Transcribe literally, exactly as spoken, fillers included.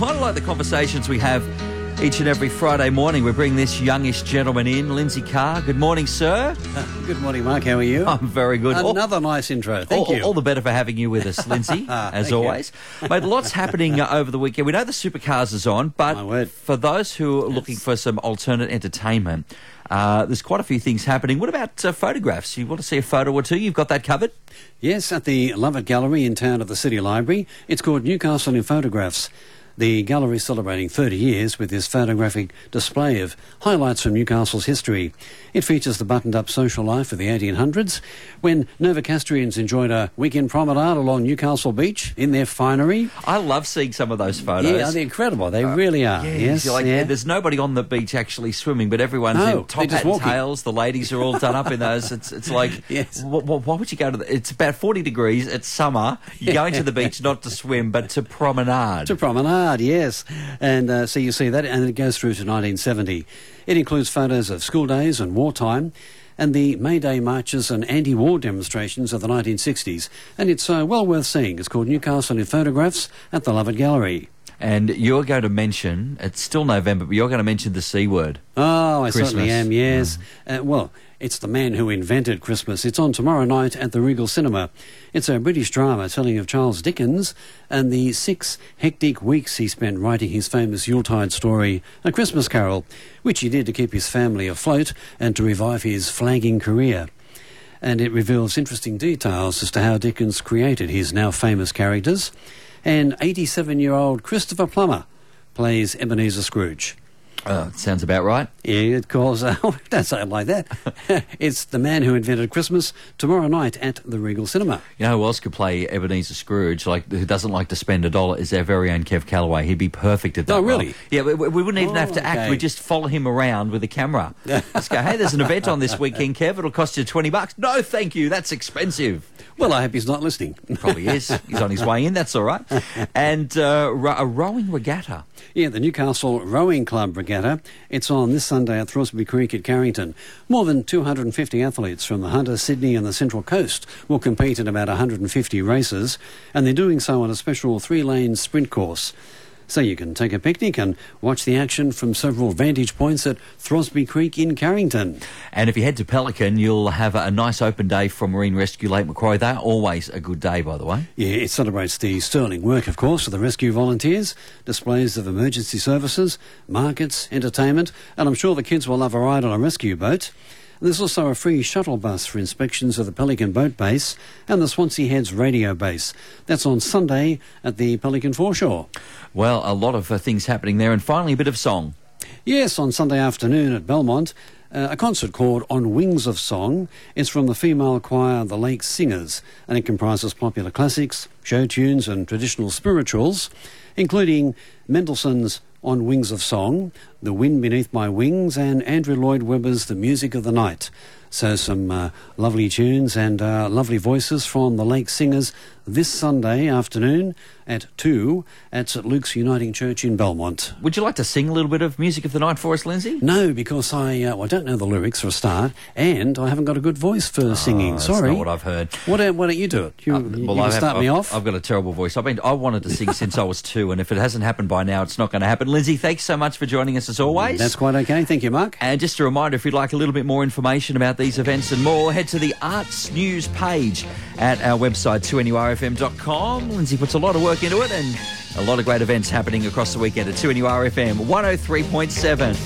I like the conversations we have each and every Friday morning. We bring this youngish gentleman in, Lindsay Carr. Good morning, sir. Uh, good morning, Mark. How are you? I'm very good. Another all, nice intro. Thank all, you. All the better for having you with us, Lindsay, as always. Mate, lots happening uh, over the weekend. We know the Supercars is on, but for those who are yes. looking for some alternate entertainment, uh, there's quite a few things happening. What about uh, photographs? You want to see a photo or two? You've got that covered? Yes, at the Lovett Gallery in town of the City Library. It's called Newcastle in Photographs. The gallery is celebrating thirty years with this photographic display of highlights from Newcastle's history. It features the buttoned-up social life of the eighteen hundreds, when Novocastrians enjoyed a weekend promenade along Newcastle Beach in their finery. I love seeing some of those photos. Yeah, they're incredible. They uh, really are. Yeah, yes, like, yeah. There's nobody on the beach actually swimming, but everyone's no, in top hat and tails. The ladies are all done up in those. It's it's like, yes. wh- wh- why would you go to the... It's about forty degrees. It's summer. You're going to the beach not to swim, but to promenade. To promenade, yes. And uh, so you see that, and it goes through to nineteen seventy. It includes photos of school days and wartime, and the May Day marches and anti-war demonstrations of the nineteen sixties. And it's uh, well worth seeing. It's called Newcastle in Photographs at the Lovett Gallery. And you're going to mention, it's still November, but you're going to mention the C word. Oh, I Christmas. certainly am, yes. Mm. Uh, well, it's the man who invented Christmas. It's on tomorrow night at the Regal Cinema. It's a British drama telling of Charles Dickens and the six hectic weeks he spent writing his famous Yuletide story, A Christmas Carol, which he did to keep his family afloat and to revive his flagging career. And it reveals interesting details as to how Dickens created his now famous characters. And eighty-seven-year-old Christopher Plummer plays Ebenezer Scrooge. Oh, sounds about right. Yeah, it calls... Uh, don't say it like that. It's the man who invented Christmas tomorrow night at the Regal Cinema. You know who else could play Ebenezer Scrooge, like who doesn't like to spend a dollar, is our very own Kev Calloway. He'd be perfect at that. Oh, really? Role. Yeah, we, we wouldn't even oh, have to okay. act. We'd just follow him around with a camera. Let's go, hey, there's an event on this weekend, Kev. It'll cost you twenty bucks. No, thank you. That's expensive. Well, I hope he's not listening. Probably is. He's on his way in. That's all right. And uh, ro- a rowing regatta. Yeah, the Newcastle Rowing Club Regatta. It's on this Sunday at Throsby Creek at Carrington. More than two hundred fifty athletes from the Hunter, Sydney and the Central Coast will compete in about one hundred fifty races, and they're doing so on a special three-lane sprint course. So you can take a picnic and watch the action from several vantage points at Throsby Creek in Carrington. And if you head to Pelican, you'll have a nice open day from Marine Rescue Lake Macquarie. They're always a good day, by the way. Yeah, it celebrates the sterling work, of course, of the rescue volunteers, displays of emergency services, markets, entertainment, and I'm sure the kids will love a ride on a rescue boat. There's also a free shuttle bus for inspections of the Pelican Boat Base and the Swansea Heads Radio Base. That's on Sunday at the Pelican Foreshore. Well, a lot of uh, things happening there. And finally, a bit of song. Yes, on Sunday afternoon at Belmont, uh, a concert called On Wings of Song. It's from the female choir The Lake Singers, and it comprises popular classics, show tunes and traditional spirituals, including Mendelssohn's On Wings of Song, The Wind Beneath My Wings, and Andrew Lloyd Webber's The Music of the Night. So some uh, lovely tunes and uh, lovely voices from the Lake Singers this Sunday afternoon at two at St Luke's Uniting Church in Belmont. Would you like to sing a little bit of Music of the Night for us, Lindsay? No, because I uh, well, I don't know the lyrics for a start, and I haven't got a good voice for oh, singing. That's Sorry. not what I've heard. Why don't, why don't you do it? You, uh, you, well, you I can have, start me I've, off. I've got a terrible voice. I mean, I wanted to sing since I was two, and if it hasn't happened by now, it's not going to happen. Lindsay, thanks so much for joining us as always. That's quite okay. Thank you, Mark. And just a reminder, if you'd like a little bit more information about these events and more, head to the Arts News page at our website, two N U R F M dot com. Lindsay puts a lot of work into it, and a lot of great events happening across the weekend at two N U R F M one oh three point seven.